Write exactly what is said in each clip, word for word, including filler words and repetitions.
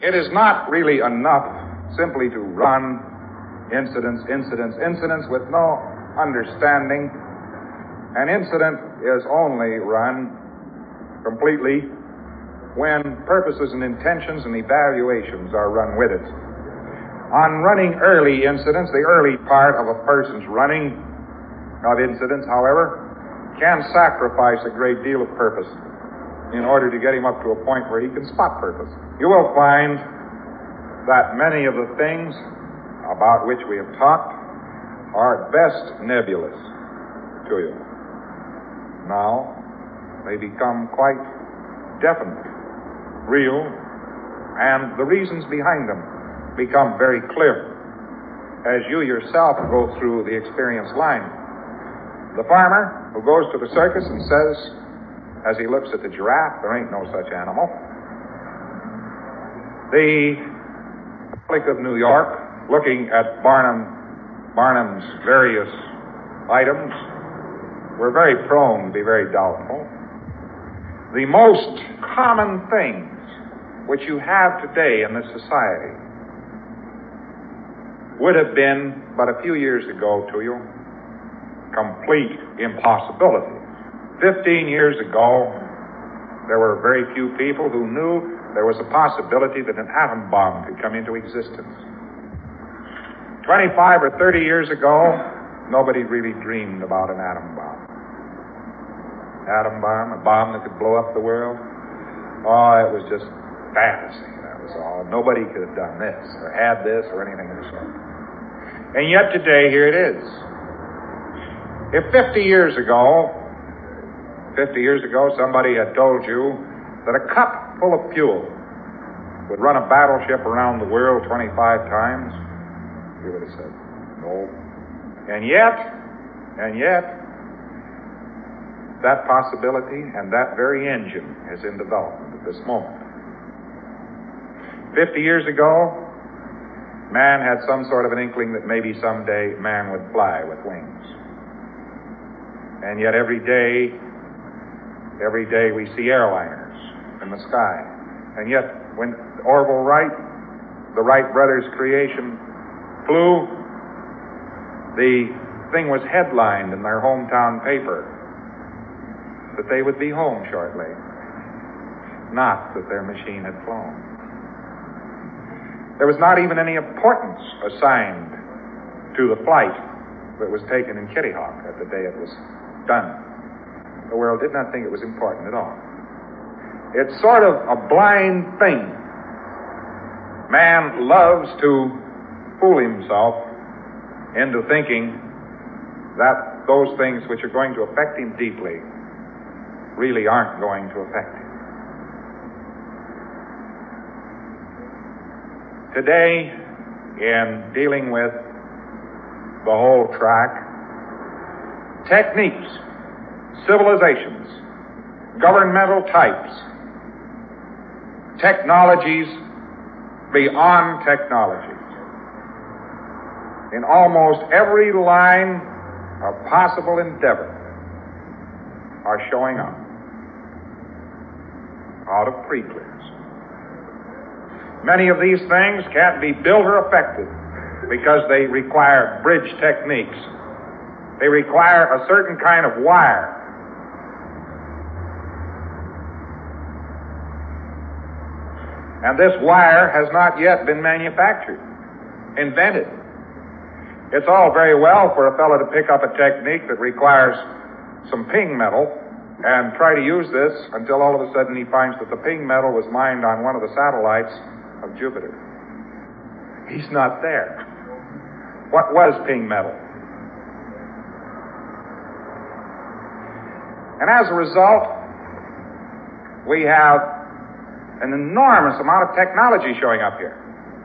It is not really enough simply to run incidents, incidents, incidents with no understanding. An incident is only run completely when purposes and intentions and evaluations are run with it. On running early incidents, the early part of a person's running of incidents, however, can sacrifice a great deal of purpose in order to get him up to a point where he can spot purpose. You will find that many of the things about which we have talked are at best nebulous to you. Now, they become quite definite, real, and the reasons behind them become very clear as you yourself go through the experience line. The farmer who goes to the circus and says, as he looks at the giraffe, there ain't no such animal. The public of New York, looking at Barnum, Barnum's various items, were very prone to be very doubtful. The most common things which you have today in this society would have been, but a few years ago to you, complete impossibility. Fifteen years ago, there were very few people who knew there was a possibility that an atom bomb could come into existence. Twenty-five or thirty years ago, nobody really dreamed about an atom bomb. Atom bomb, a bomb that could blow up the world. Oh, it was just fantasy, that was all. Nobody could have done this, or had this, or anything of the sort. And yet today, here it is. If fifty years ago, fifty years ago, somebody had told you that a cup full of fuel would run a battleship around the world twenty-five times, you would have said, no. And yet, and yet, that possibility and that very engine is in development at this moment. Fifty years ago, man had some sort of an inkling that maybe someday man would fly with wings. And yet every day, every day we see airliners in the sky. And yet when Orville Wright, the Wright brothers' creation, flew, the thing was headlined in their hometown paper that they would be home shortly, not that their machine had flown. There was not even any importance assigned to the flight that was taken in Kitty Hawk at the day it was done. The world did not think it was important at all. It's sort of a blind thing. Man loves to fool himself into thinking that those things which are going to affect him deeply really aren't going to affect him. Today, in dealing with the whole track, techniques, civilizations, governmental types, technologies beyond technologies, in almost every line of possible endeavor, are showing up out of pre-clears. Many of these things can't be built or affected because they require bridge techniques. They require a certain kind of wire. And this wire has not yet been manufactured, invented. It's all very well for a fellow to pick up a technique that requires some ping metal and try to use this until all of a sudden he finds that the ping metal was mined on one of the satellites of Jupiter. He's not there. What was ping metal? And as a result, we have an enormous amount of technology showing up here.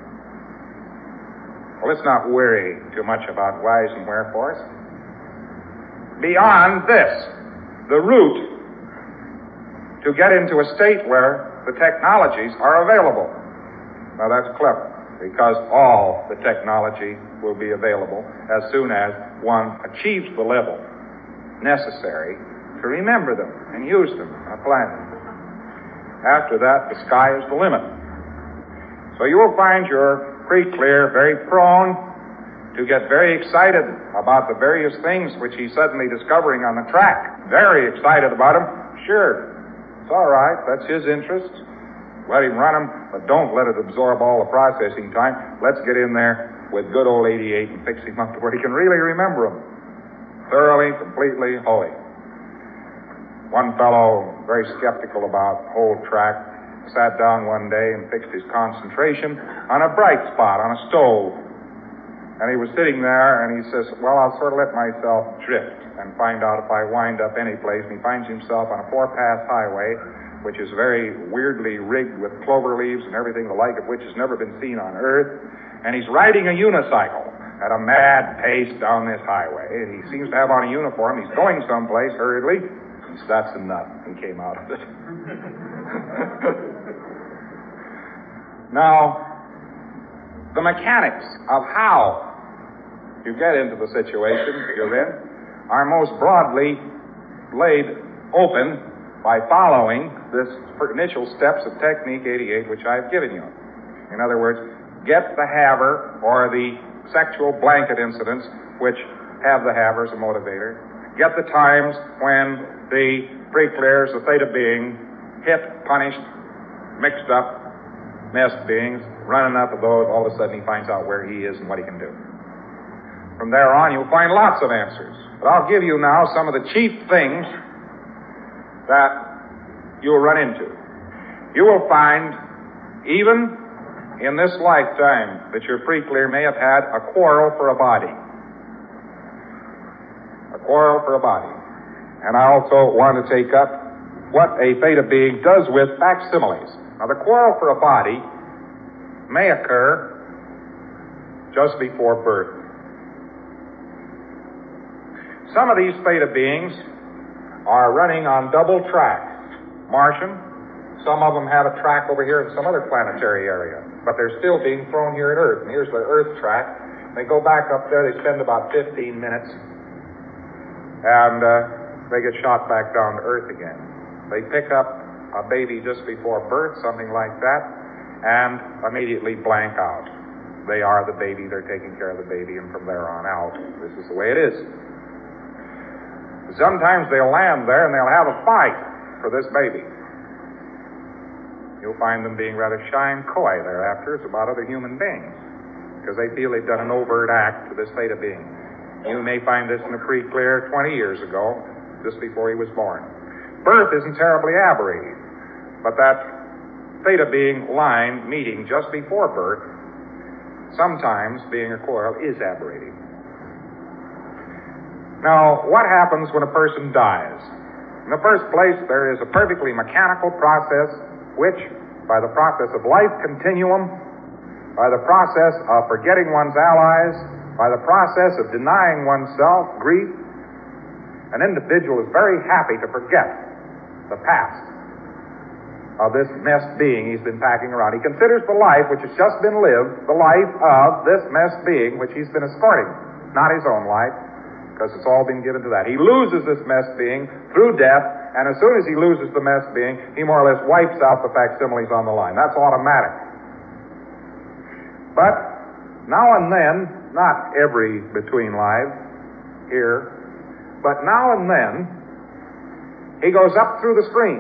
Well, let's not worry too much about whys and wherefores. Beyond this, the route to get into a state where the technologies are available. Now, that's clever, because all the technology will be available as soon as one achieves the level necessary to remember them and use them and apply them. After that, the sky is the limit. So you will find your pre-clear very prone to get very excited about the various things which he's suddenly discovering on the track. Very excited about them. Sure, it's all right. That's his interest. Let him run them, but don't let it absorb all the processing time. Let's get in there with good old eighty-eight and fix him up to where he can really remember them. Thoroughly, completely, wholly. One fellow, very skeptical about whole track, sat down one day and fixed his concentration on a bright spot on a stove. And he was sitting there, and he says, well, I'll sort of let myself drift and find out if I wind up any place. And he finds himself on a four-pass highway, which is very weirdly rigged with clover leaves and everything, the like of which has never been seen on Earth. And he's riding a unicycle at a mad pace down this highway. And he seems to have on a uniform. He's going someplace hurriedly. He says, that's enough. He came out of it. Now, the mechanics of how you get into the situation you're in are most broadly laid open by following this initial steps of Technique eighty-eight, which I've given you. In other words, get the haver or the sexual blanket incidents which have the haver as a motivator. Get the times when the pre-clears, the theta being, hit, punished, mixed up, messed beings, run enough of those, all of a sudden he finds out where he is and what he can do. From there on, you'll find lots of answers. But I'll give you now some of the chief things that you'll run into. You will find, even in this lifetime, that your pre-clear may have had a quarrel for a body. A quarrel for a body. And I also want to take up what a theta being does with facsimiles. Now, the quarrel for a body may occur just before birth. Some of these theta beings are running on double track. Martian, some of them have a track over here in some other planetary area, but they're still being thrown here at Earth. And here's the Earth track. They go back up there, they spend about fifteen minutes, and uh, they get shot back down to Earth again. They pick up a baby just before birth, something like that, and immediately blank out. They are the baby, they're taking care of the baby, and from there on out, this is the way it is. Sometimes they'll land there and they'll have a fight for this baby. You'll find them being rather shy and coy thereafter. It's about other human beings, because they feel they've done an overt act to this theta being. You may find this in a pre-clear twenty years ago, just before he was born. Birth isn't terribly aberrating, but that theta being line meeting just before birth, sometimes being a quarrel, is aberrating. Now, what happens when a person dies? In the first place, there is a perfectly mechanical process which, by the process of life continuum, by the process of forgetting one's allies, by the process of denying oneself grief, an individual is very happy to forget the past of this messed being he's been packing around. He considers the life which has just been lived the life of this messed being which he's been escorting, not his own life, because it's all been given to that. He loses this messed being through death, and as soon as he loses the messed being, he more or less wipes out the facsimiles on the line. That's automatic. But now and then, not every between lives here, but now and then, he goes up through the screen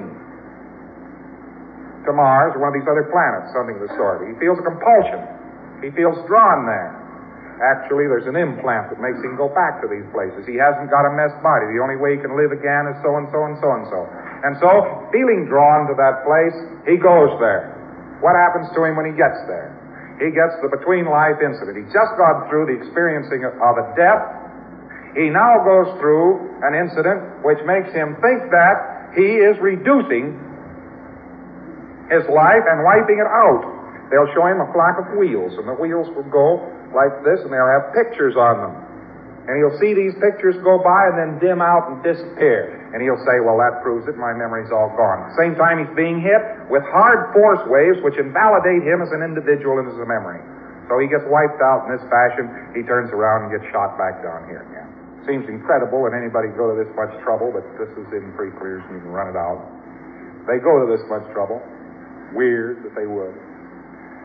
to Mars or one of these other planets, something of the sort. He feels a compulsion. He feels drawn there. Actually, there's an implant that makes him go back to these places. He hasn't got a messed body. The only way he can live again is so-and-so and so-and-so. And so, feeling drawn to that place, he goes there. What happens to him when he gets there? He gets the between-life incident. He's just gone through the experiencing of a death. He now goes through an incident which makes him think that he is reducing his life and wiping it out. They'll show him a flock of wheels, and the wheels will go like this, and they'll have pictures on them. And he'll see these pictures go by and then dim out and disappear. And he'll say, well, that proves it. My memory's all gone. At the same time, he's being hit with hard force waves which invalidate him as an individual and as a memory. So he gets wiped out in this fashion. He turns around and gets shot back down here again. Seems incredible that anybody go to this much trouble, but this is in pre-clears and you can run it out. They go to this much trouble. Weird that they would.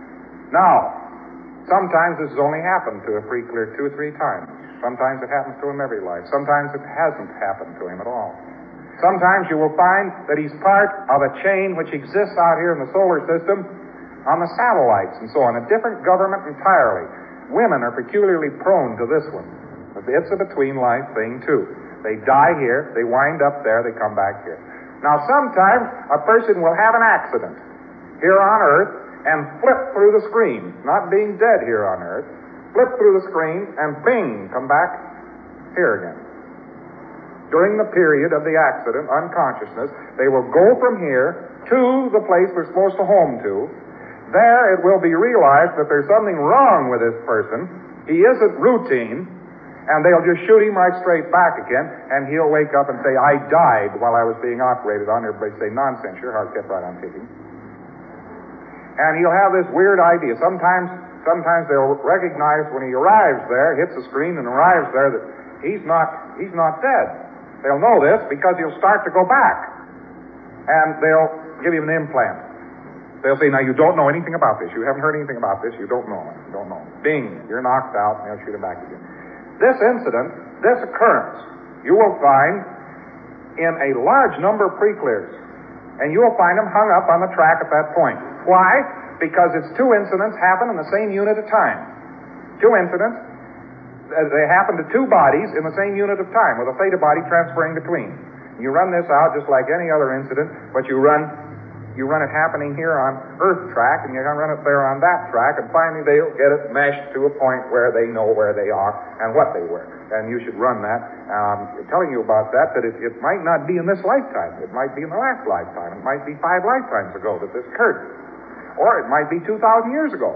Now, sometimes this has only happened to a pre-clear two or three times. Sometimes it happens to him every life. Sometimes it hasn't happened to him at all. Sometimes you will find that he's part of a chain which exists out here in the solar system on the satellites and so on, a different government entirely. Women are peculiarly prone to this one. It's a between-life thing, too. They die here, they wind up there, they come back here. Now, sometimes a person will have an accident here on Earth and flip through the screen, not being dead here on Earth, flip through the screen and bing, come back here again. During the period of the accident, unconsciousness, they will go from here to the place they're supposed to home to. There it will be realized that there's something wrong with this person. He isn't routine, and they'll just shoot him right straight back again, and he'll wake up and say, I died while I was being operated on. Everybody say, nonsense, your heart kept right on ticking. And he'll have this weird idea. Sometimes, sometimes they'll recognize when he arrives there, hits the screen and arrives there, that he's not, he's not dead. They'll know this because he'll start to go back. And they'll give him an implant. They'll say, now you don't know anything about this. You haven't heard anything about this. You don't know it. You don't know. Bing, you're knocked out, and they'll shoot him back again. This incident, this occurrence, you will find in a large number of pre-clears. And you will find them hung up on the track at that point. Why? Because it's two incidents happen in the same unit of time. Two incidents, they happen to two bodies in the same unit of time, with a theta body transferring between. You run this out just like any other incident, but you run you run it happening here on Earth track, and you run it there on that track, and finally they'll get it meshed to a point where they know where they are and what they were. And you should run that. Um, telling you about that, that it, it might not be in this lifetime. It might be in the last lifetime. It might be five lifetimes ago that this occurred. Or it might be two thousand years ago.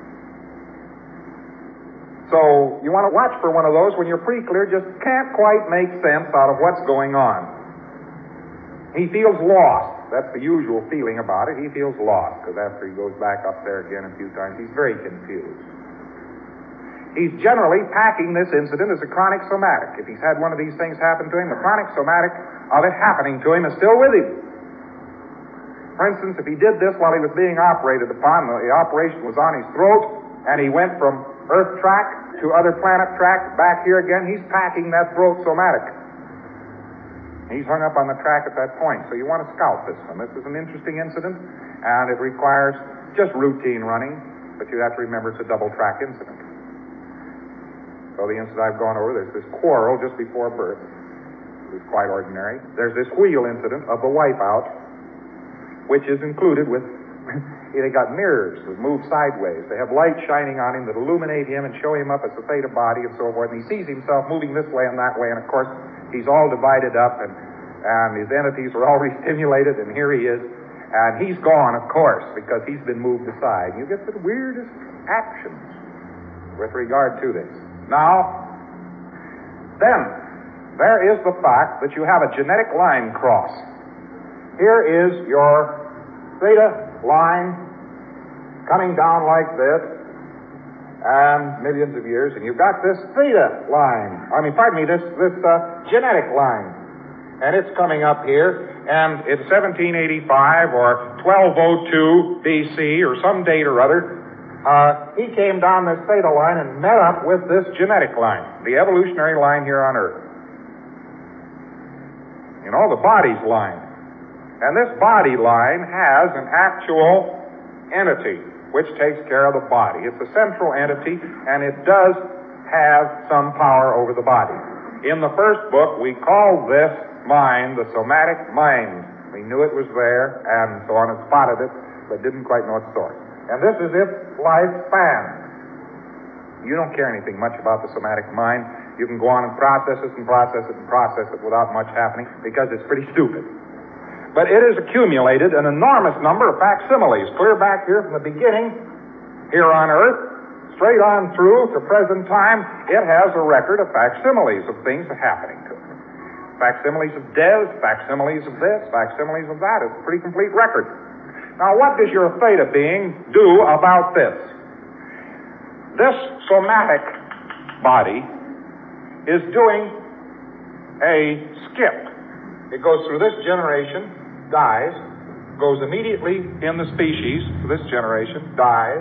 So you want to watch for one of those when your pre-clear just can't quite make sense out of what's going on. He feels lost. That's the usual feeling about it. He feels lost, because after he goes back up there again a few times, he's very confused. He's generally packing this incident as a chronic somatic. If he's had one of these things happen to him, the chronic somatic of it happening to him is still with him. For instance, if he did this while he was being operated upon, the operation was on his throat, and he went from Earth track to other planet track back here again, he's packing that throat somatic. He's hung up on the track at that point, so you want to scout this one. This is an interesting incident, and it requires just routine running, but you have to remember it's a double-track incident. So the incident I've gone over, there's this quarrel just before birth. It was quite ordinary. There's this wheel incident of the wipeout, which is included with, they got mirrors that move sideways. They have light shining on him that illuminate him and show him up as a theta body and so forth, and he sees himself moving this way and that way, and of course, he's all divided up, and, and his entities are all restimulated, and here he is. And he's gone, of course, because he's been moved aside. You get the weirdest actions with regard to this. Now, then, there is the fact that you have a genetic line cross. Here is your theta line coming down like this, and millions of years, and you've got this theta line. I mean, pardon me, this this uh, genetic line. And it's coming up here, and it's seventeen eighty-five or twelve oh two B C or some date or other. Uh, he came down this theta line and met up with this genetic line, the evolutionary line here on Earth. You know, the body's line. And this body line has an actual entity which takes care of the body. It's a central entity, and it does have some power over the body. In the first book, we called this mind the somatic mind. We knew it was there, and so on, and spotted it, but didn't quite know its source. And this is its lifespan. You don't care anything much about the somatic mind. You can go on and process it and process it and process it without much happening, because it's pretty stupid. But it has accumulated an enormous number of facsimiles, clear back here from the beginning, here on Earth, straight on through to present time. It has a record of facsimiles of things happening to it. Facsimiles of death, facsimiles of this, facsimiles of that. It's a pretty complete record. Now, what does your theta being do about this? This somatic body is doing a skip. It goes through this generation, dies, goes immediately in the species, this generation, dies,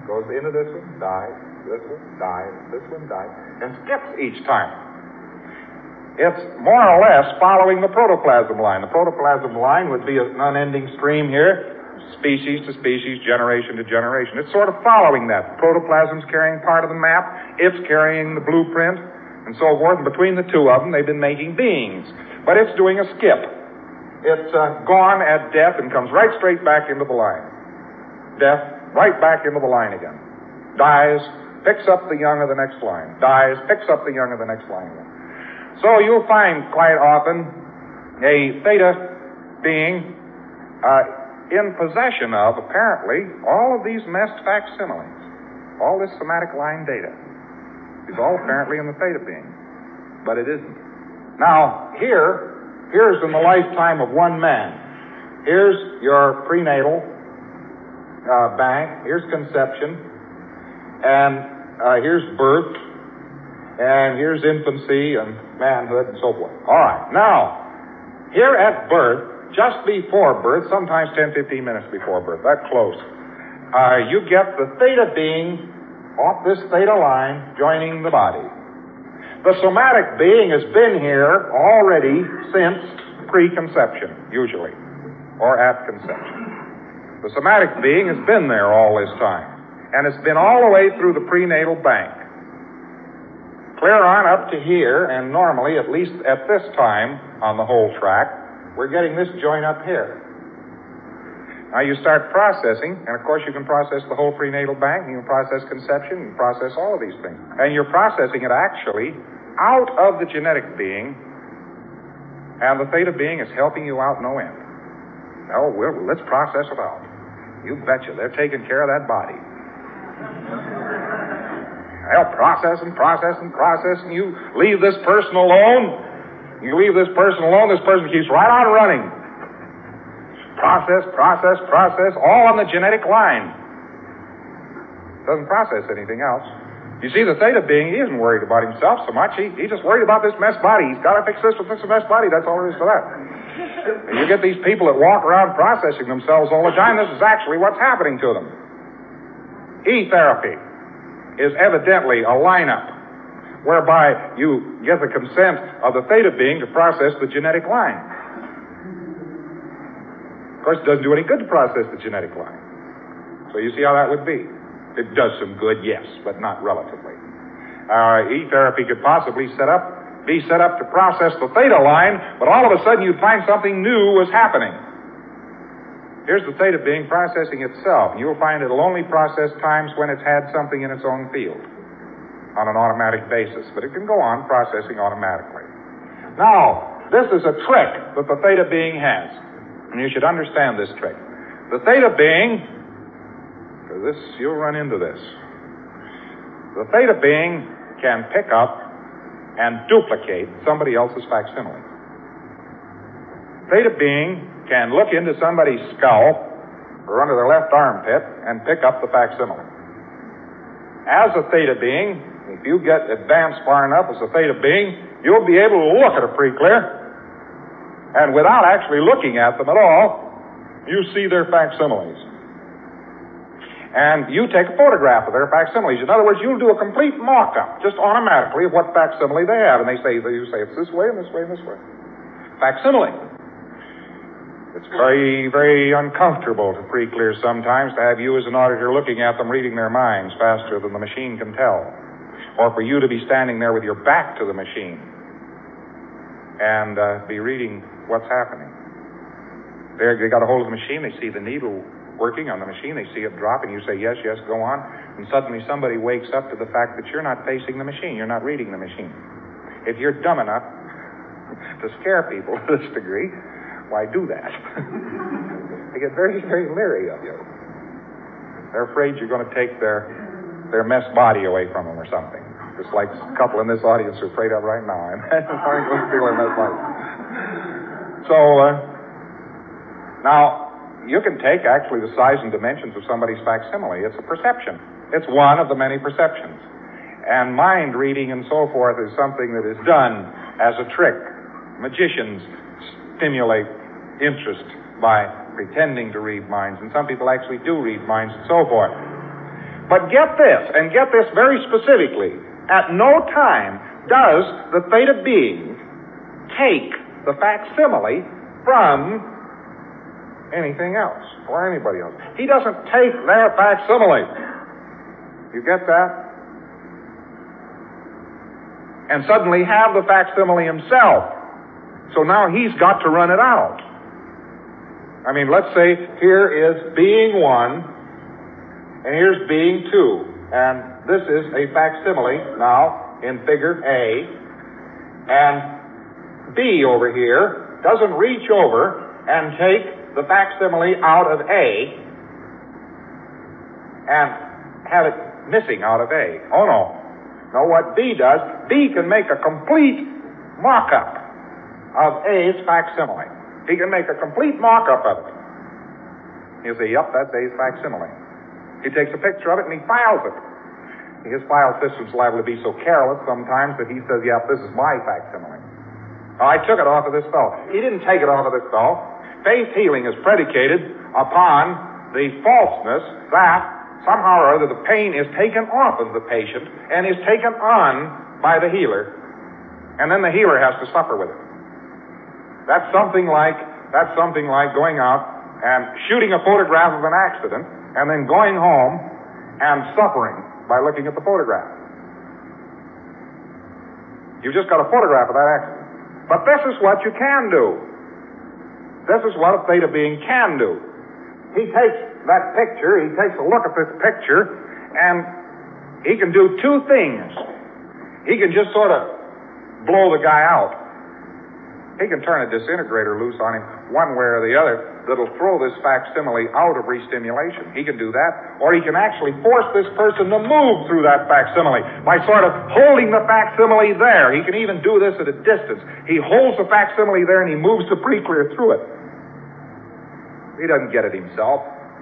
Goes into this one, dies, this one, dies, this one, dies, and skips each time. It's more or less following the protoplasm line. The protoplasm line would be an unending stream here, species to species, generation to generation. It's sort of following that. Protoplasm's carrying part of the map, it's carrying the blueprint, and so forth. And between the two of them, they've been making beings. But it's doing a skip. It's uh, gone at death and comes right straight back into the line. Death, right back into the line again. Dies, picks up the young of the next line. Dies, picks up the young of the next line again. So you'll find quite often a theta being uh, in possession of, apparently, all of these messed facsimiles, all this somatic line data. It's all apparently in the theta being, but it isn't. Now, here, here's in the lifetime of one man. Here's your prenatal uh, bank, here's conception, and uh, here's birth, and here's infancy and manhood and so forth. All right. Now, here at birth, just before birth, sometimes ten, fifteen minutes before birth, that close, uh, you get the theta being off this theta line joining the body. The somatic being has been here already since preconception, usually, or at conception. The somatic being has been there all this time, and it's been all the way through the prenatal bank. Clear on up to here, and normally, at least at this time on the whole track, we're getting this joint up here. Now you start processing, and of course you can process the whole prenatal bank, you can process conception, you can process all of these things. And you're processing it actually out of the genetic being, and the theta being is helping you out no end. Oh, well, let's process it out. You betcha, they're taking care of that body. They'll process and process and process, and you leave this person alone. You leave this person alone, this person keeps right on running. Process, process, process, all on the genetic line. Doesn't process anything else. You see, the theta being, he isn't worried about himself so much. He, he's just worried about this mess body. He's got to fix this with this mess body. That's all there is to that. And you get these people that walk around processing themselves all the time. This is actually what's happening to them. E-therapy is evidently a lineup whereby you get the consent of the theta being to process the genetic line. Of course, it doesn't do any good to process the genetic line. So you see how that would be. It does some good, yes, but not relatively. Uh, E-therapy could possibly set up, be set up to process the theta line, but all of a sudden you'd find something new was happening. Here's the theta being processing itself, and you'll find it'll only process times when it's had something in its own field on an automatic basis, but it can go on processing automatically. Now, this is a trick that the theta being has, and you should understand this trick. The theta being, for this, you'll run into this. The theta being can pick up and duplicate somebody else's facsimile. Theta being can look into somebody's skull or under their left armpit and pick up the facsimile. As a theta being, if you get advanced far enough as a theta being, you'll be able to look at a pre-clear, and without actually looking at them at all, you see their facsimiles. And you take a photograph of their facsimiles. In other words, you'll do a complete mock-up, just automatically, of what facsimile they have. And they say, you say, it's this way and this way and this way. Facsimile. It's very, very uncomfortable to pre-clears sometimes to have you as an auditor looking at them, reading their minds faster than the machine can tell. Or for you to be standing there with your back to the machine and uh, be reading what's happening. There, they got a hold of the machine, they see the needle working on the machine, they see it drop, and you say, yes, yes, go on. And suddenly somebody wakes up to the fact that you're not facing the machine, you're not reading the machine. If you're dumb enough to scare people to this degree, why do that? They get very, very leery of you. They're afraid you're going to take their their mess body away from them or something. Just like a couple in this audience are afraid of right now. I'm going to steal their mess body. So, uh, now, you can take actually the size and dimensions of somebody's facsimile. It's a perception. It's one of the many perceptions. And mind reading and so forth is something that is done as a trick. Magicians stimulate interest by pretending to read minds, and some people actually do read minds and so forth. But get this, and get this very specifically. At no time does the theta being take the facsimile from anything else or anybody else. He doesn't take their facsimile. You get that? And suddenly have the facsimile himself. So now he's got to run it out. I mean, let's say here is being one, and here's being two. And this is a facsimile now in figure A. And B over here doesn't reach over and take the facsimile out of A and have it missing out of A. Oh, no. No, what B does, B can make a complete mock-up of A's facsimile. He can make a complete mock-up of it. He'll say, yep, that's A's facsimile. He takes a picture of it and he files it. His file system's liable to be so careless sometimes that he says, yep, this is my facsimile. Well, I took it off of this fellow. He didn't take it off of this fellow. Faith healing is predicated upon the falseness that somehow or other the pain is taken off of the patient and is taken on by the healer, and then the healer has to suffer with it. That's something like that's something like going out and shooting a photograph of an accident and then going home and suffering by looking at the photograph. You've just got a photograph of that accident. But this is what you can do. This is what a theta being can do. He takes that picture, he takes a look at this picture, and he can do two things. He can just sort of blow the guy out. He can turn a disintegrator loose on him one way or the other that'll throw this facsimile out of restimulation. He can do that. Or he can actually force this person to move through that facsimile by sort of holding the facsimile there. He can even do this at a distance. He holds the facsimile there and he moves the preclear through it. He doesn't get it himself.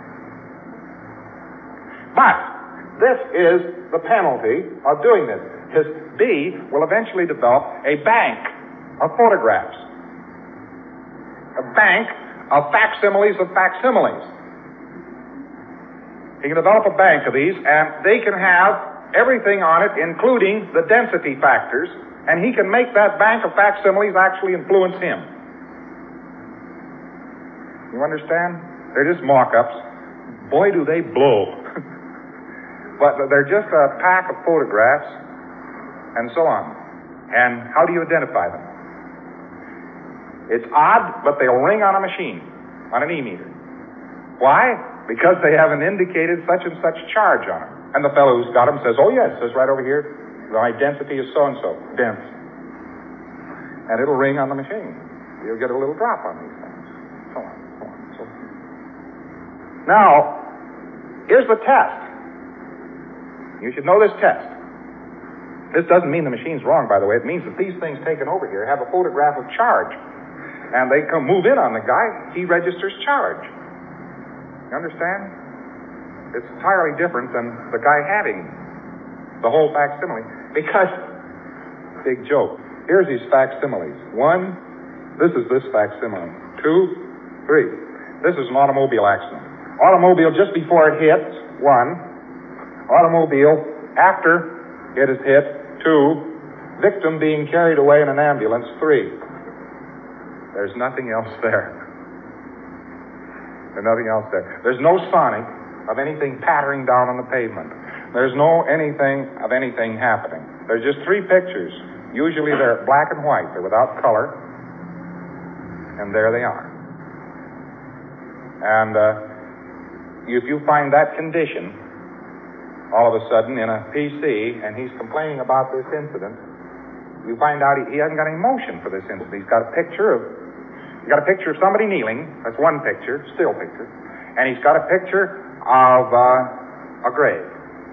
But this is the penalty of doing this. His B will eventually develop a bank of photographs. A bank of facsimiles of facsimiles. He can develop a bank of these, and they can have everything on it, including the density factors, and he can make that bank of facsimiles actually influence him. You understand? They're just mock-ups. Boy, do they blow. But they're just a pack of photographs, and so on. And how do you identify them? It's odd, but they'll ring on a machine, on an E-meter. Why? Because they have an indicated such and such charge on them. And the fellow who's got them says, oh, yes, it says right over here, my density is so-and-so, dense. And it'll ring on the machine. You'll get a little drop on these things. So on, so on, so on. Now, here's the test. You should know this test. This doesn't mean the machine's wrong, by the way. It means that these things taken over here have a photograph of charge. And they come move in on the guy, he registers charge. You understand? It's entirely different than the guy having the whole facsimile. Because, big joke, here's his facsimiles. One, this is this facsimile. Two, three. This is an automobile accident. Automobile just before it hits, one. Automobile after it is hit, two. Victim being carried away in an ambulance, three. There's nothing else there. There's nothing else there. There's no sonic of anything pattering down on the pavement. There's no anything of anything happening. There's just three pictures. Usually they're black and white. They're without color. And there they are. And uh, if you find that condition all of a sudden in a P C and he's complaining about this incident, you find out he, he hasn't got any motion for this incident. He's got a picture of He's got a picture of somebody kneeling. That's one picture, still picture. And he's got a picture of uh, a grave.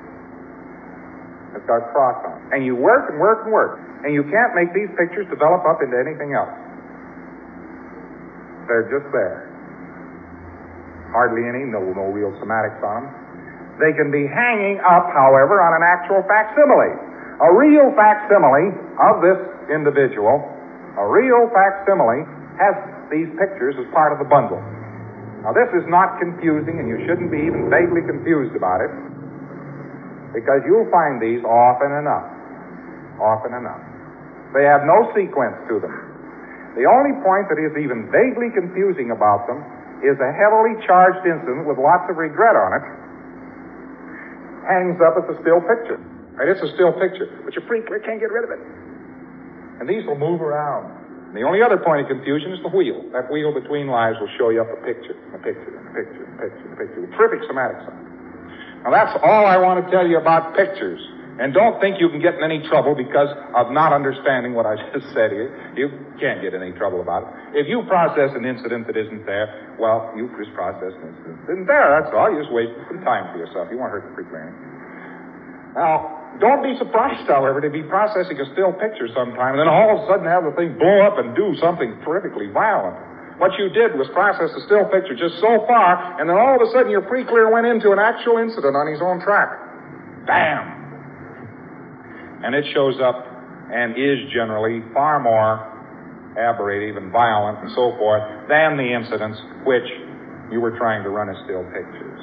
It's got a cross on it. And you work and work and work. And you can't make these pictures develop up into anything else. They're just there. Hardly any, no, no real somatics on them. They can be hanging up, however, on an actual facsimile. A real facsimile of this individual, a real facsimile, has these pictures as part of the bundle. Now, this is not confusing, and you shouldn't be even vaguely confused about it. because you'll find these often enough. Often enough. They have no sequence to them. The only point that is even vaguely confusing about them is a heavily charged incident with lots of regret on it hangs up as a still picture. Right? It's a still picture, but your pre-clear can't get rid of it. And these will move around. And the only other point of confusion is the wheel. That wheel between lives will show you up a picture, a picture, a picture, a picture, a picture. With terrific semantics on it. Now that's all I want to tell you about pictures. And don't think you can get in any trouble because of not understanding what I just said here. You can't get in any trouble about it. If you process an incident that isn't there, well, you just process an incident that isn't there. That's all. You just waste some time for yourself. You won't hurt the pre-clearing. Now, don't be surprised, however, to be processing a still picture sometime and then all of a sudden have the thing blow up and do something terrifically violent. What you did was process the still picture just so far, and then all of a sudden your pre-clear went into an actual incident on his own track. Bam! And it shows up and is generally far more aberrative and violent and so forth than the incidents which you were trying to run as still pictures.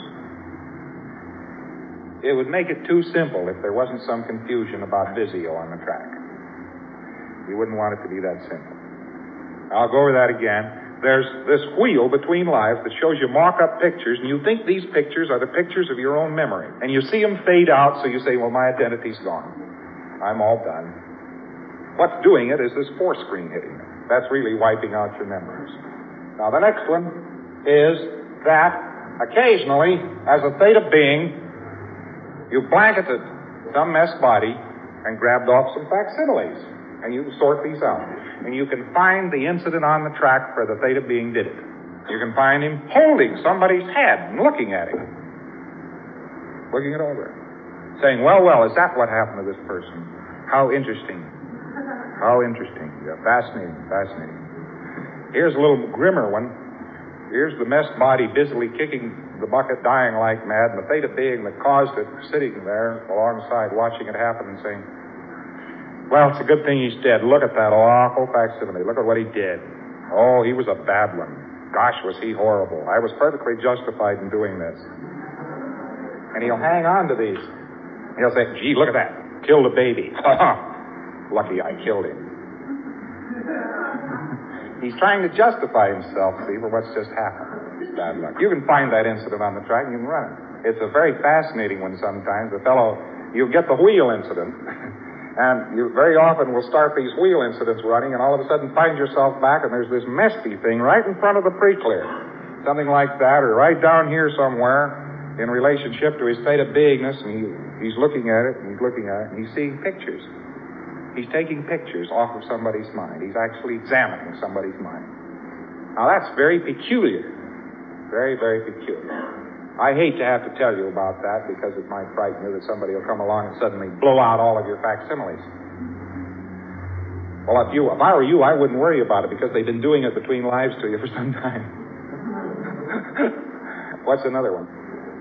It would make it too simple if there wasn't some confusion about Vizio on the track. You wouldn't want it to be that simple. I'll go over that again. There's this wheel between lives that shows you mock-up pictures, and you think these pictures are the pictures of your own memory. And you see them fade out, so you say, well, my identity's gone. I'm all done. What's doing it is this force screen hitting it. That's really wiping out your memories. Now, the next one is that occasionally, as a theta being, you blanketed some mess body and grabbed off some facsimiles. And you sort these out. And you can find the incident on the track where the theta being did it. You can find him holding somebody's head and looking at him. Looking it over. Saying, well, well, is that what happened to this person? How interesting. How interesting. Yeah, fascinating, fascinating. Here's a little grimmer one. Here's the mess body busily kicking the bucket, dying like mad, and the theta being that caused it sitting there alongside, watching it happen and saying, well, it's a good thing he's dead. Look at that awful facsimile. Look at what he did. Oh, he was a bad one. Gosh, was he horrible. I was perfectly justified in doing this. And he'll hang on to these. He'll say, gee, look at that. Killed a baby. Lucky I killed him. He's trying to justify himself, see, for what's just happened. It's bad luck. You can find that incident on the track and you can run it. It's a very fascinating one sometimes. The fellow, you get the wheel incident, and you very often will start these wheel incidents running, and all of a sudden find yourself back, and there's this messy thing right in front of the pre-clear. Something like that, or right down here somewhere in relationship to his theta beingness, and he, he's looking at it, and he's looking at it, and he's seeing pictures. He's taking pictures off of somebody's mind. He's actually examining somebody's mind. Now, that's very peculiar. Very, very peculiar. I hate to have to tell you about that because it might frighten you that somebody will come along and suddenly blow out all of your facsimiles. Well, if you, if I were you, I wouldn't worry about it because they've been doing it between lives to you for some time. What's another one?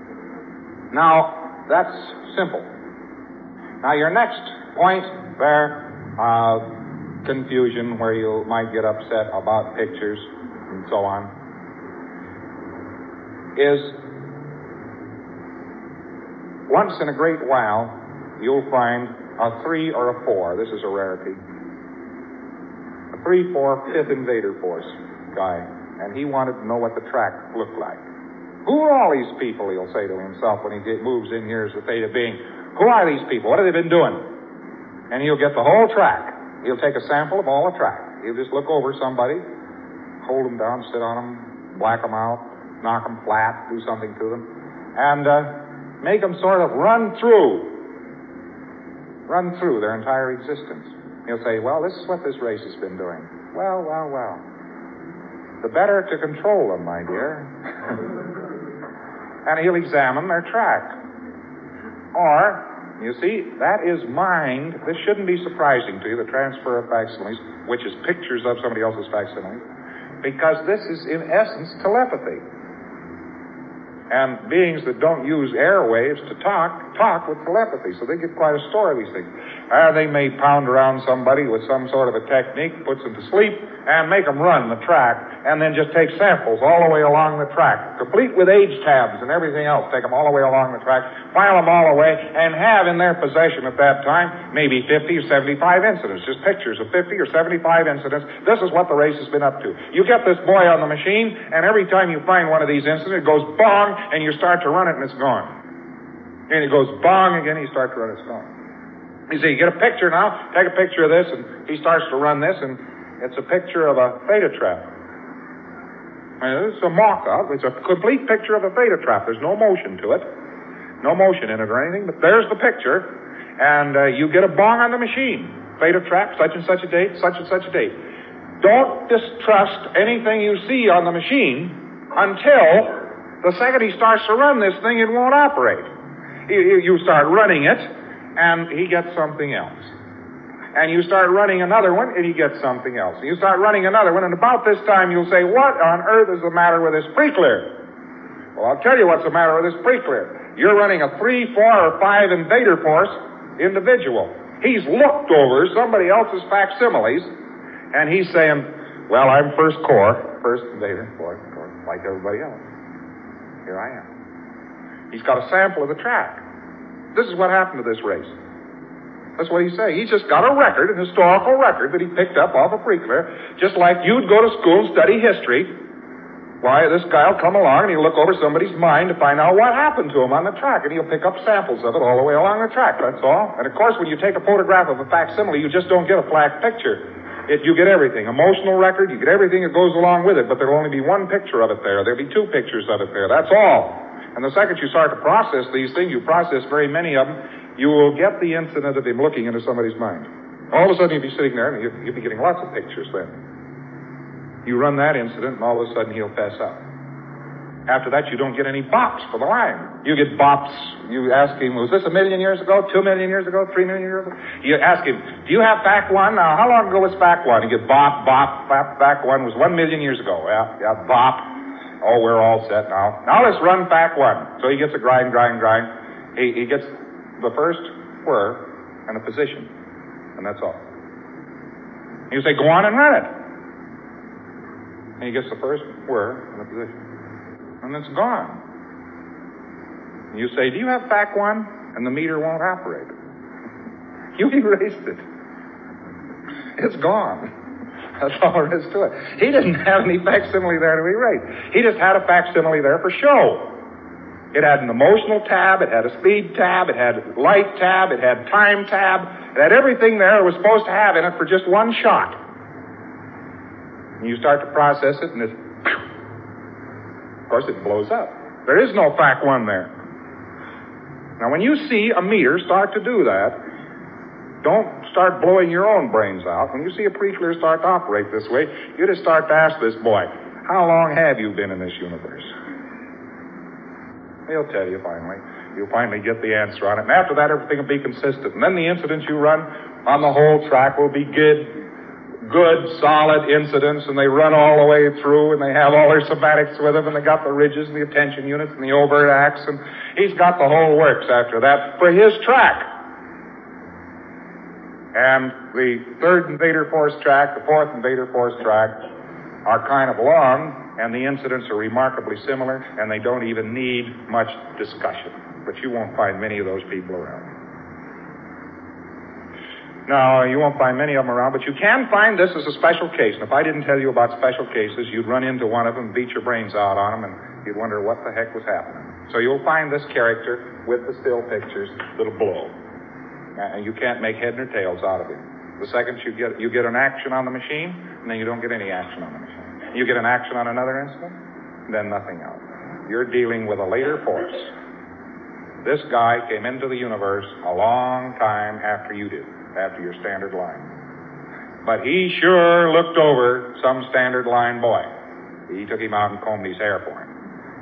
Now, that's simple. Now, your next point there, uh, confusion where you might get upset about pictures and so on, is once in a great while, you'll find a three or a four. This is a rarity. A three, four, fifth invader force guy. And he wanted to know what the track looked like. Who are all these people, he'll say to himself when he moves in here as the theta being. Who are these people? What have they been doing? And he'll get the whole track. He'll take a sample of all the track. He'll just look over somebody, hold them down, sit on them, black them out, knock them flat, do something to them, and uh, make them sort of run through, run through their entire existence. He'll say, well, this is what this race has been doing. Well, well, well. The better to control them, my dear. And he'll examine their track. Or, you see, that is mind. This shouldn't be surprising to you, the transfer of facsimiles, which is pictures of somebody else's facsimiles, because this is, in essence, telepathy. And beings that don't use airwaves to talk, talk with telepathy. So they get quite a store of these things. Uh, they may pound around somebody with some sort of a technique, puts them to sleep, and make them run the track, and then just take samples all the way along the track, complete with age tabs and everything else. Take them all the way along the track, file them all away, and have in their possession at that time maybe fifty or seventy-five incidents, just pictures of fifty or seventy-five incidents. This is what the race has been up to. You get this boy on the machine, and every time you find one of these incidents, it goes bong, and you start to run it, and it's gone. And it goes bong again, you start to run it, it's gone. You see, you get a picture now, take a picture of this, and he starts to run this, and it's a picture of a theta trap. And this is a mock-up. It's a complete picture of a theta trap. There's no motion to it. No motion in it or anything, but there's the picture, and uh, you get a bong on the machine. Theta trap, such and such a date, such and such a date. Don't distrust anything you see on the machine until the second he starts to run this thing, it won't operate. You, you start running it, and he gets something else. And you start running another one, and he gets something else. And you start running another one, and about this time you'll say, what on earth is the matter with this pre-clear? Well, I'll tell you what's the matter with this pre-clear. You're running a three, four, or five invader force individual. He's looked over somebody else's facsimiles, and he's saying, well, I'm first corps, first invader, fourth corps, like everybody else. Here I am. He's got a sample of the track. This is what happened to this race. That's what he's saying. He's just got a record, an historical record that he picked up off a pre-clear, just like you'd go to school and study history. Why, this guy will come along and he'll look over somebody's mind to find out what happened to him on the track, and he'll pick up samples of it all the way along the track, that's all. And of course, when you take a photograph of a facsimile, you just don't get a flat picture. It, you get everything. Emotional record, you get everything that goes along with it, but there'll only be one picture of it there. There'll be two pictures of it there, that's all. And the second you start to process these things, you process very many of them, you will get the incident of him looking into somebody's mind. All of a sudden, you'll be sitting there, and you'll, you'll be getting lots of pictures then. You run that incident, and all of a sudden, he'll fess up. After that, you don't get any bops for the line. You get bops. You ask him, was this a million years ago, two million years ago, three million years ago? You ask him, do you have fact one? Now, how long ago was fact one? You get bop, bop, bop, fact one was one million years ago. Yeah, yeah, bop. Oh, we're all set now. Now let's run fact one. So he gets a grind, grind, grind. He, he gets the first whir and a position. And that's all. You say, go on and run it. And he gets the first whir and a position. And it's gone. And you say, do you have fact one? And the meter won't operate. You erased it. It's gone. That's all there is to it. He didn't have any facsimile there to erase. He just had a facsimile there for show. It had an emotional tab, it had a speed tab, it had light tab, it had time tab, it had everything there it was supposed to have in it for just one shot. And you start to process it, and it, of course, it blows up. There is no fact one there. Now, when you see a meter start to do that, don't start blowing your own brains out. When you see a pre-clear start to operate this way, you just start to ask this boy, how long have you been in this universe? He'll tell you finally. You'll finally get the answer on it. And after that, everything will be consistent. And then the incidents you run on the whole track will be good, good, solid incidents, and they run all the way through, and they have all their somatics with them, and they got the ridges and the attention units and the overt acts, and he's got the whole works after that for his track. And the third invader force track, the fourth invader force track, are kind of long, and the incidents are remarkably similar, and they don't even need much discussion. But you won't find many of those people around. No, you won't find many of them around, but you can find this as a special case. And if I didn't tell you about special cases, you'd run into one of them, beat your brains out on them, and you'd wonder what the heck was happening. So you'll find this character with the still pictures that'll blow. And you can't make head nor tails out of him. The second you get you get an action on the machine, and then you don't get any action on the machine. You get an action on another incident, then nothing else. You're dealing with a later force. This guy came into the universe a long time after you did, after your standard line. But he sure looked over some standard line boy. He took him out and combed his hair for him.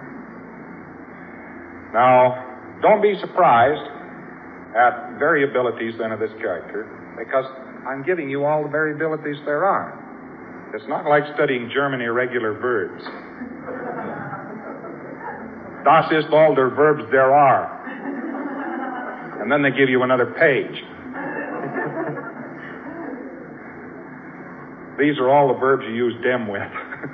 Now, don't be surprised at variabilities then of this character, because I'm giving you all the variabilities there are. It's not like studying German irregular verbs. Das ist all der verbs there are. And then they give you another page. These are all the verbs you use dem with.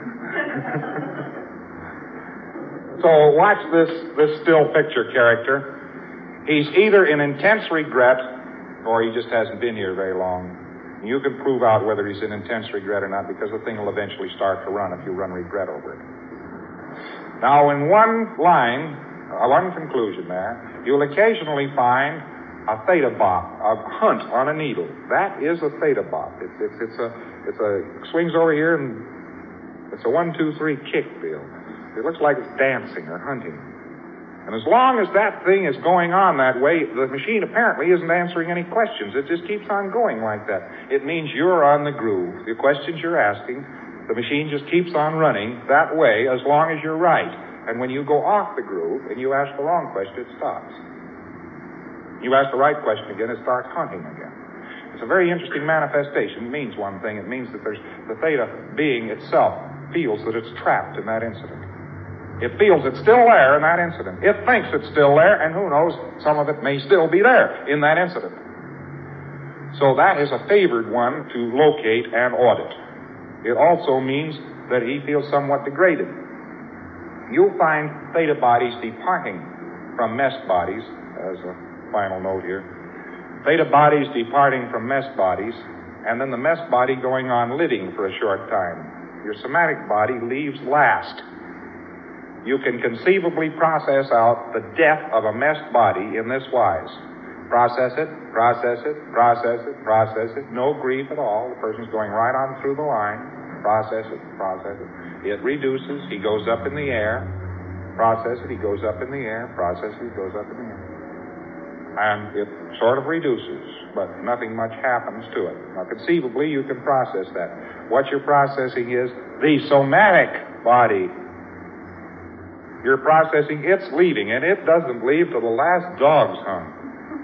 So watch this, this still picture character. He's either in intense regret or he just hasn't been here very long. You can prove out whether he's in intense regret or not because the thing will eventually start to run if you run regret over it. Now, in one line, uh, one conclusion there, you'll occasionally find a theta bop, a hunt on a needle. That is a theta bop. It's, it's, it's a, it's a, swings over here and it's a one, two, three kick deal. It looks like it's dancing or hunting. And as long as that thing is going on that way, the machine apparently isn't answering any questions. It just keeps on going like that. It means you're on the groove. The questions you're asking, the machine just keeps on running that way as long as you're right. And when you go off the groove and you ask the wrong question, it stops. You ask the right question again, it starts hunting again. It's a very interesting manifestation. It means one thing. It means that there's the theta being itself feels that it's trapped in that incident. It feels it's still there in that incident. It thinks it's still there, and who knows, some of it may still be there in that incident. So that is a favored one to locate and audit. It also means that he feels somewhat degraded. You'll find theta bodies departing from mess bodies, as a final note here. Theta bodies departing from mess bodies, and then the mess body going on living for a short time. Your somatic body leaves last. You can conceivably process out the death of a messed body in this wise. Process it, process it, process it, process it. No grief at all. The person's going right on through the line. Process it, process it. It reduces. He goes up in the air. Process it. He goes up in the air. Process it. He goes up in the air. And it sort of reduces, but nothing much happens to it. Now, conceivably, you can process that. What you're processing is the somatic body. You're processing its leaving, and it doesn't leave till the last dog's hung.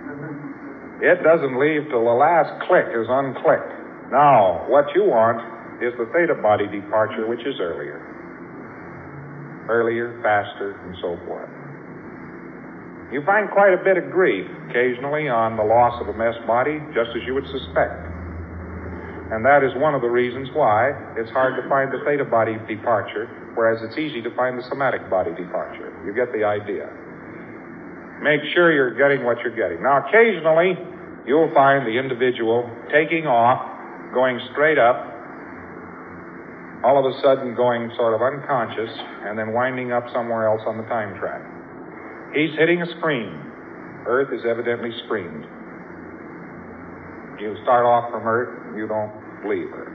It doesn't leave till the last click is unclicked. Now, what you want is the theta body departure, which is earlier. Earlier, faster, and so forth. You find quite a bit of grief occasionally on the loss of a mess body, just as you would suspect. And that is one of the reasons why it's hard to find the theta body departure, whereas it's easy to find the somatic body departure. You get the idea. Make sure you're getting what you're getting. Now, occasionally, you'll find the individual taking off, going straight up, all of a sudden going sort of unconscious, and then winding up somewhere else on the time track. He's hitting a screen. Earth is evidently screened. You start off from Earth, you don't leave Earth.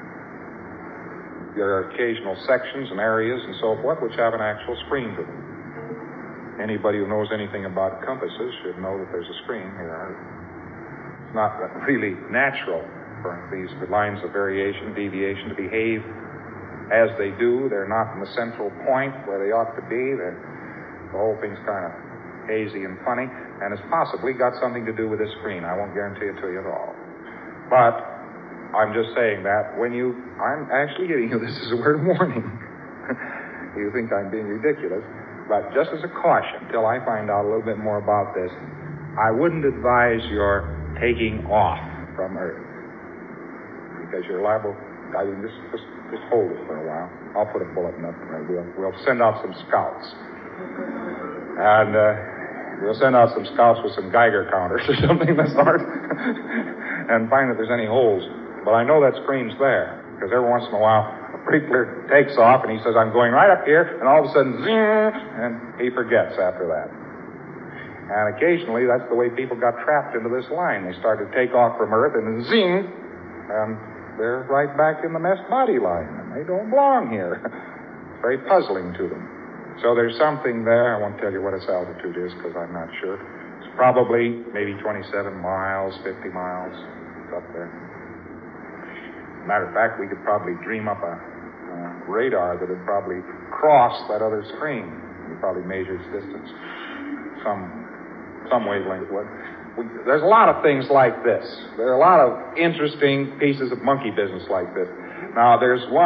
There are occasional sections and areas and so forth which have an actual screen to them. Anybody who knows anything about compasses should know that there's a screen here. It's not really natural for these lines of variation, deviation to behave as they do. They're not in the central point where they ought to be. They're, the whole thing's kind of hazy and funny, and it's possibly got something to do with this screen. I won't guarantee it to you at all. But I'm just saying that when you, I'm actually giving you this as a word of warning. You think I'm being ridiculous, but just as a caution, till I find out a little bit more about this, I wouldn't advise your taking off from Earth, because you're liable. I mean, just, just, just hold it for a while. I'll put a bulletin up, and we'll, we'll send out some scouts. And uh, we'll send out some scouts with some Geiger counters or something of the sort and find if there's any holes. But I know that screen's there, because every once in a while, a Preakler takes off and he says, I'm going right up here, and all of a sudden, zing, and he forgets after that. And occasionally, that's the way people got trapped into this line. They started to take off from Earth, and then zing, and they're right back in the messed body line, and they don't belong here. It's very puzzling to them. So there's something there. I won't tell you what its altitude is, because I'm not sure. It's probably maybe twenty-seven miles, fifty miles. It's up there. Matter of fact, we could probably dream up a, a radar that would probably cross that other screen. We probably measure its distance. Some some wavelength would. We, there's a lot of things like this. There are a lot of interesting pieces of monkey business like this. Now, there's one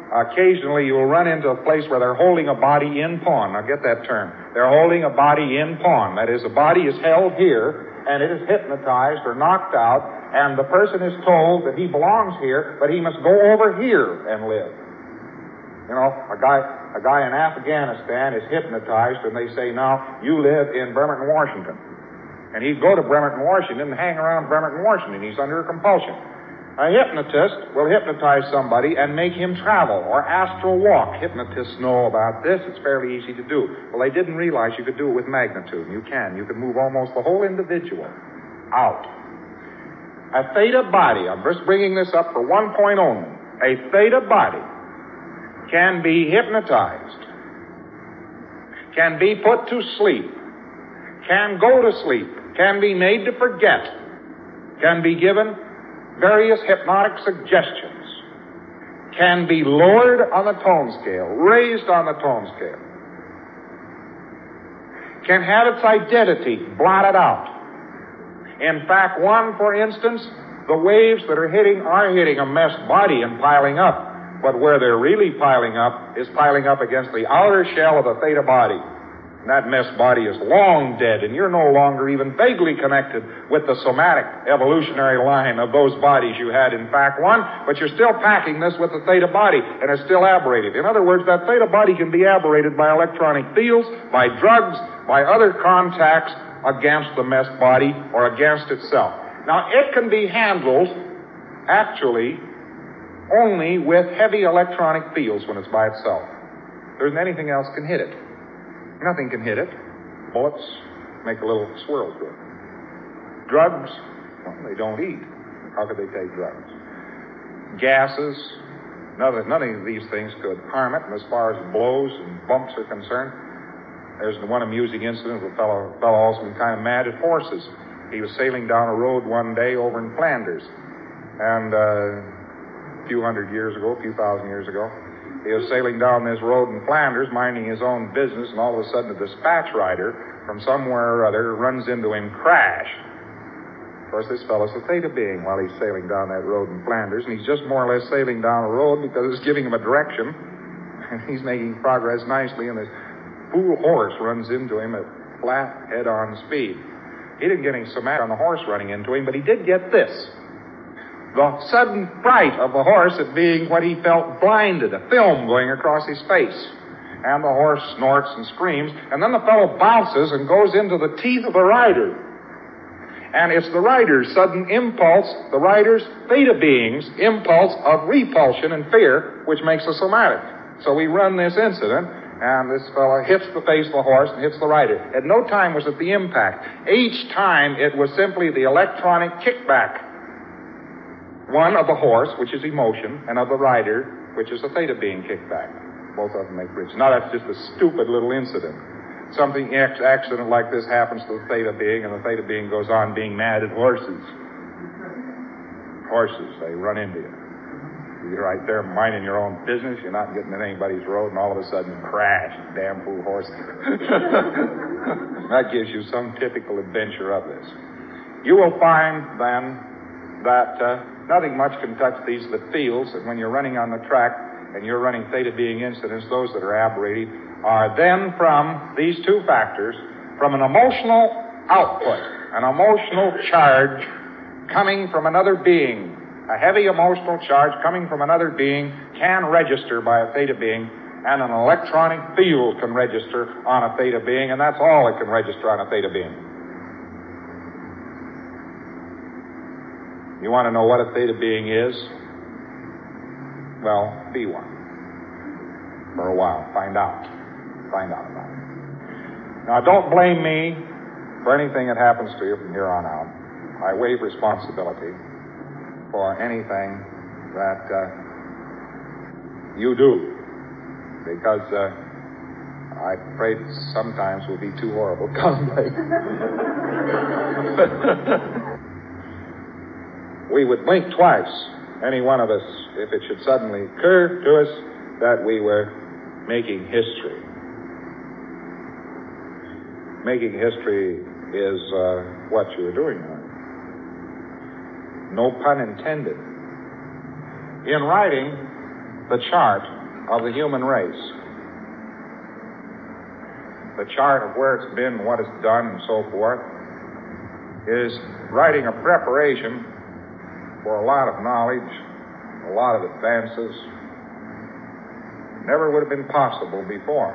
occasionally you'll run into a place where they're holding a body in pawn. Now get that term. They're holding a body in pawn. That is, a body is held here, and it is hypnotized or knocked out, and the person is told that he belongs here, but he must go over here and live. You know, a guy, a guy in Afghanistan is hypnotized, and they say, now, you live in Bremerton, Washington. And he'd go to Bremerton, Washington, and hang around Bremerton, Washington. He's under compulsion. A hypnotist will hypnotize somebody and make him travel or astral walk. Hypnotists know about this. It's fairly easy to do. Well, they didn't realize you could do it with magnitude. You can. You can move almost the whole individual out. A theta body, I'm just bringing this up for one point only. A theta body can be hypnotized, can be put to sleep, can go to sleep, can be made to forget, can be given various hypnotic suggestions, can be lowered on the tone scale, raised on the tone scale, can have its identity blotted out. In fact, one, for instance, the waves that are hitting are hitting a messed body and piling up, but where they're really piling up is piling up against the outer shell of the theta body. And that messed body is long dead, and you're no longer even vaguely connected with the somatic evolutionary line of those bodies you had in fact one, but you're still packing this with the theta body, and it's still aberrated. In other words, that theta body can be aberrated by electronic fields, by drugs, by other contacts against the messed body or against itself. Now, it can be handled, actually, only with heavy electronic fields when it's by itself. There isn't anything else can hit it. Nothing can hit it. Bullets make a little swirl to it. Drugs, well, they don't eat. How could they take drugs? Gases, none of, none of these things could harm it. And as far as blows and bumps are concerned, there's one amusing incident of a fellow, fellow also kind of mad at horses. He was sailing down a road one day over in Flanders. And uh, a few hundred years ago, a few thousand years ago, he was sailing down this road in Flanders, minding his own business, and all of a sudden a dispatch rider from somewhere or other runs into him, crash. Of course, this fellow's a theta being while he's sailing down that road in Flanders, and he's just more or less sailing down a road because it's giving him a direction, and he's making progress nicely, and this fool horse runs into him at flat, head-on speed. He didn't get any somatic on the horse running into him, but he did get this. The sudden fright of the horse at being what he felt blinded, a film going across his face. And the horse snorts and screams, and then the fellow bounces and goes into the teeth of the rider. And it's the rider's sudden impulse, the rider's theta being's impulse of repulsion and fear, which makes a somatic. So we run this incident, and this fellow hits the face of the horse and hits the rider. At no time was it the impact. Each time it was simply the electronic kickback. One of the horse, which is emotion, and of the rider, which is the theta being kickback. Both of them make bridges. Now that's just a stupid little incident. Something accident like this happens to the theta being, and the theta being goes on being mad at horses. Horses, they run into you. You're right there minding your own business, you're not getting in anybody's road, and all of a sudden crash, damn fool horse. That gives you some typical adventure of this. You will find then that uh, nothing much can touch these the fields, and when you're running on the track and you're running theta being incidents, those that are aberrated are then from these two factors, from an emotional output, an emotional charge coming from another being. A heavy emotional charge coming from another being can register by a theta being, and an electronic field can register on a theta being, and that's all it can register on a theta being. You want to know what a theta being is? Well, be one. For a while. Find out. Find out about it. Now, don't blame me for anything that happens to you from here on out. I waive responsibility for anything that uh, you do. Because uh, I'm afraid sometimes will be too horrible to contemplate. We would blink twice, any one of us, if it should suddenly occur to us that we were making history. Making history is uh, what you were doing now. No pun intended. In writing the chart of the human race. The chart of where it's been, what it's done, and so forth, is writing a preparation for a lot of knowledge, a lot of advances. Never would have been possible before.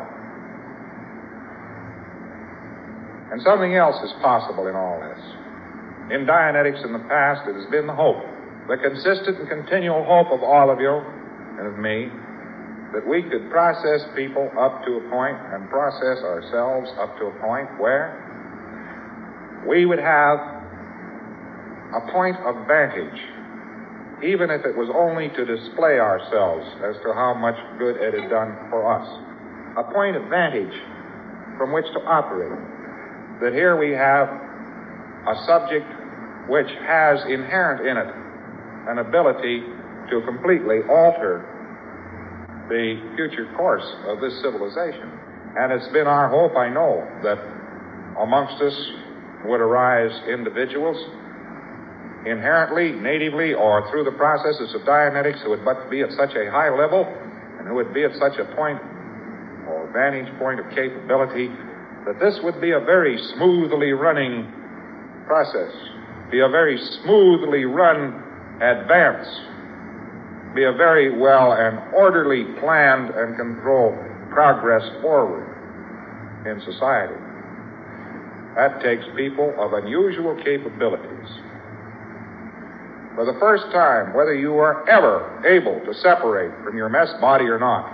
And something else is possible in all this. In Dianetics in the past, it has been the hope, the consistent and continual hope of all of you and of me, that we could process people up to a point and process ourselves up to a point where we would have a point of vantage, even if it was only to display ourselves as to how much good it had done for us. A point of vantage from which to operate. That here we have a subject which has inherent in it an ability to completely alter the future course of this civilization. And it's been our hope, I know, that amongst us would arise individuals inherently, natively, or through the processes of Dianetics who would but be at such a high level and who would be at such a point or vantage point of capability that this would be a very smoothly running process, be a very smoothly run advance, be a very well and orderly planned and controlled progress forward in society. That takes people of unusual capabilities. For the first time, whether you are ever able to separate from your mess body or not,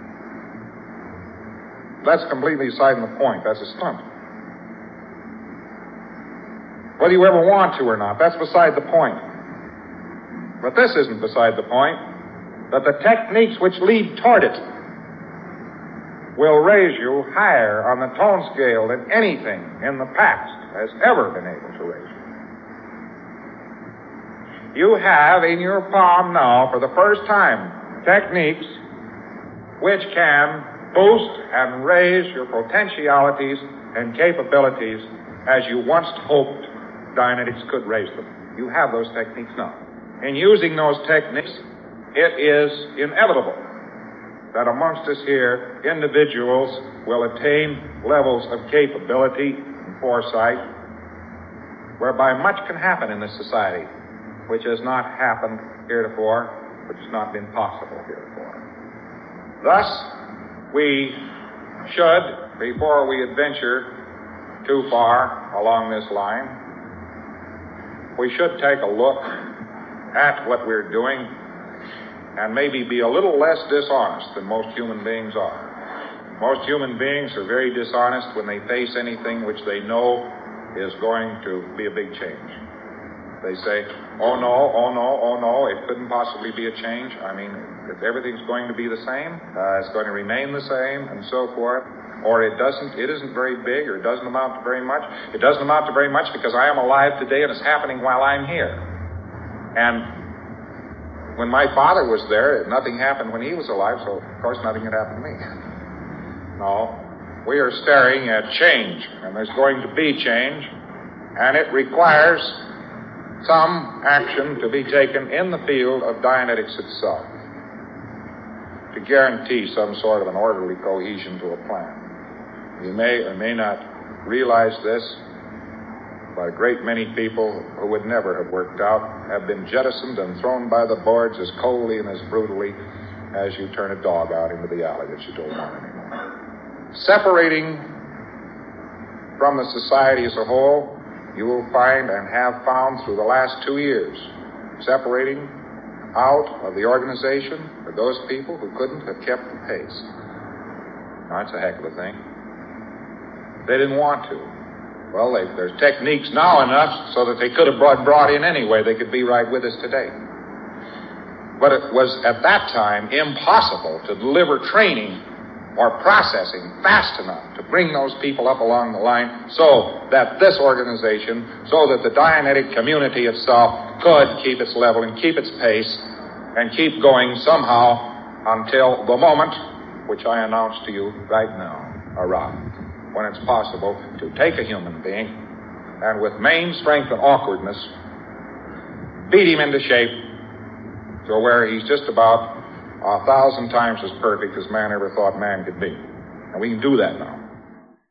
that's completely beside the point. That's a stunt. Whether you ever want to or not, that's beside the point. But this isn't beside the point, that the techniques which lead toward it will raise you higher on the tone scale than anything in the past has ever been able to raise you. You have in your palm now, for the first time, techniques which can boost and raise your potentialities and capabilities as you once hoped Dianetics could raise them. You have those techniques now. In using those techniques, it is inevitable that amongst us here, individuals will attain levels of capability and foresight whereby much can happen in this society which has not happened heretofore, which has not been possible heretofore. Thus, we should, before we adventure too far along this line, we should take a look at what we're doing and maybe be a little less dishonest than most human beings are. Most human beings are very dishonest when they face anything which they know is going to be a big change. They say, oh no, oh no, oh no, it couldn't possibly be a change. I mean, if everything's going to be the same, uh, it's going to remain the same, and so forth. Or it doesn't, it isn't very big, or it doesn't amount to very much. It doesn't amount to very much because I am alive today and it's happening while I'm here. And when my father was there, nothing happened when he was alive, so of course nothing had happened to me. No, we are staring at change, and there's going to be change, and it requires some action to be taken in the field of Dianetics itself to guarantee some sort of an orderly cohesion to a plan. You may or may not realize this, but a great many people who would never have worked out have been jettisoned and thrown by the boards as coldly and as brutally as you turn a dog out into the alley that you don't want anymore. Separating from the society as a whole, you will find and have found through the last two years, separating out of the organization for those people who couldn't have kept the pace. Now, that's a heck of a thing. They didn't want to. Well, they, there's techniques now enough so that they could have brought, brought in anyway. They could be right with us today. But it was at that time impossible to deliver training or processing fast enough to bring those people up along the line so that this organization, so that the Dianetic community itself could keep its level and keep its pace and keep going somehow until the moment which I announce to you right now arrived, when it's possible to take a human being and with main strength and awkwardness beat him into shape to where he's just about a thousand times as perfect as man ever thought man could be. And we can do that now.